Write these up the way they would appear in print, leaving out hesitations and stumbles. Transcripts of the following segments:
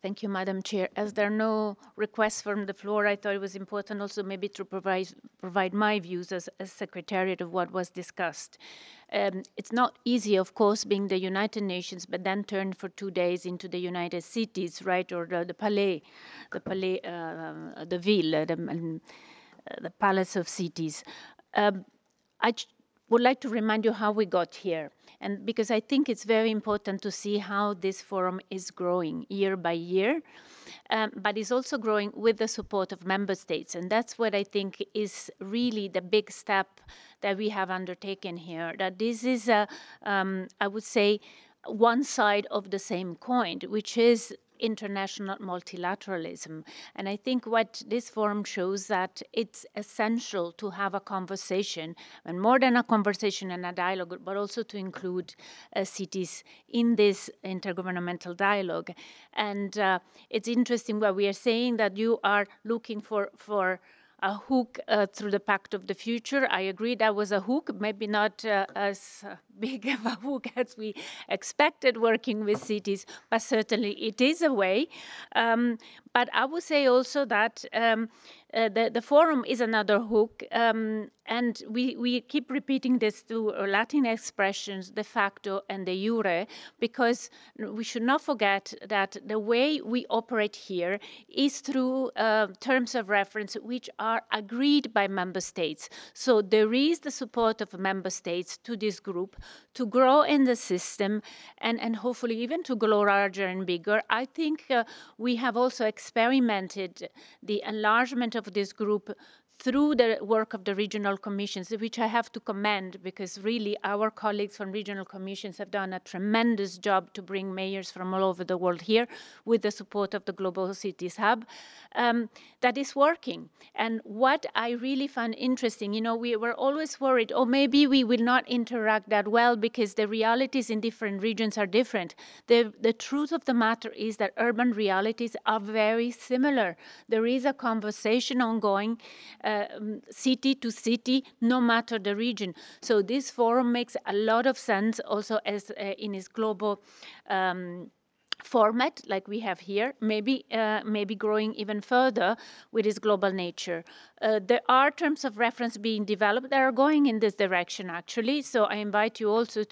Thank you, Madam Chair. As there are no requests from the floor, I thought it was important also maybe to provide my views as Secretariat of what was discussed. It's not easy, of course, being the United Nations, but then turned for 2 days into the United Cities, right, or the Palais, the Ville, the Palace of Cities. I would like to remind you how we got here. And because I think it's very important to see how this forum is growing year by year, but it's also growing with the support of member states. And that's what I think is really the big step that we have undertaken here, that this is, I would say, one side of the same coin, which is international multilateralism. And I think what this forum shows that it's essential to have a conversation, and more than a conversation and a dialogue, but also to include cities in this intergovernmental dialogue. And it's interesting what we are saying, that you are looking for a hook through the Pact of the Future. I agree that was a hook, maybe not as big of a hook as we expected working with cities, but certainly it is a way. But I would say also that the forum is another hook, and we keep repeating this through Latin expressions, de facto and de jure, because we should not forget that the way we operate here is through terms of reference which are agreed by member states. So there is the support of member states to this group to grow in the system and hopefully even to grow larger and bigger. I think we have also experimented the enlargement of this group through the work of the regional commissions, which I have to commend, because really our colleagues from regional commissions have done a tremendous job to bring mayors from all over the world here with the support of the Global Cities Hub. That is working. And what I really found interesting, you know, we were always worried, oh, maybe we will not interact that well because the realities in different regions are different. The truth of the matter is that urban realities are very similar. There is a conversation ongoing, city to city, no matter the region. So this forum makes a lot of sense also as in its global format like we have here, maybe growing even further with its global nature. There are terms of reference being developed that are going in this direction, actually. So I invite you also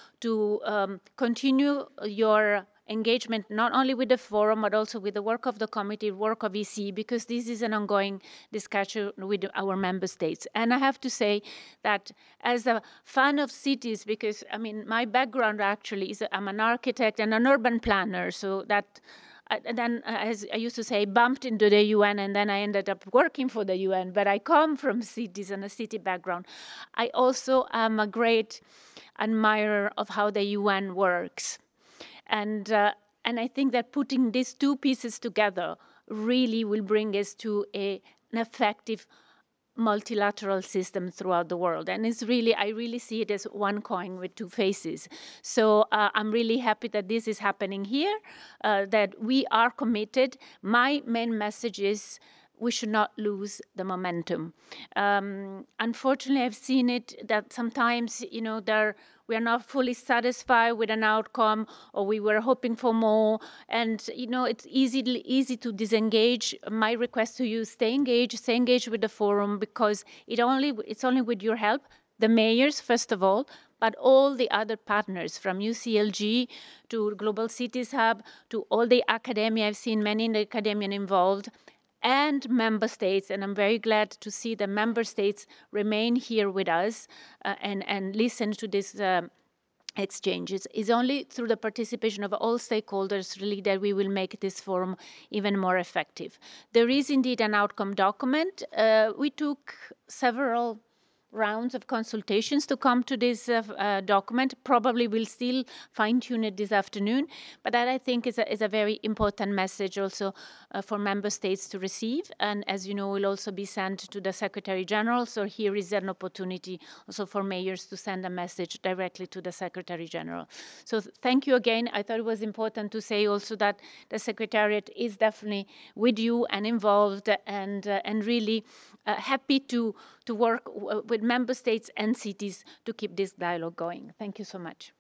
to continue your engagement not only with the forum but also with the work of the committee, work of EC, because this is an ongoing discussion with our member states. And I have to say that as a fan of cities, because I mean my background actually is I'm an architect and an urban planner, so that and then, as I used to say, bumped into the UN, and then I ended up working for the UN. But I come from cities and a city background. I also am a great admirer of how the UN works. And I think that putting these two pieces together really will bring us to an effective multilateral system throughout the world. And it's really, I really see it as one coin with two faces. So I'm really happy that this is happening here, that we are committed. My main message is we should not lose the momentum. Unfortunately, I've seen it that sometimes, you know, we are not fully satisfied with an outcome, or we were hoping for more. And, you know, it's easy to disengage. My request to you, stay engaged with the forum, because it's only with your help, the mayors, first of all, but all the other partners from UCLG to Global Cities Hub to all the academia. I've seen many in the academia involved, and member states, and I'm very glad to see the member states remain here with us and listen to this exchanges. It's only through the participation of all stakeholders really that we will make this forum even more effective. There is indeed an outcome document. We took several rounds of consultations to come to this document. Probably we'll still fine-tune it this afternoon, but that I think is a very important message also for member states to receive. And as you know, will also be sent to the Secretary General. So here is an opportunity also for mayors to send a message directly to the Secretary General. So thank you again. I thought it was important to say also that the Secretariat is definitely with you and involved, and really happy to work with member states and cities to keep this dialogue going. Thank you so much.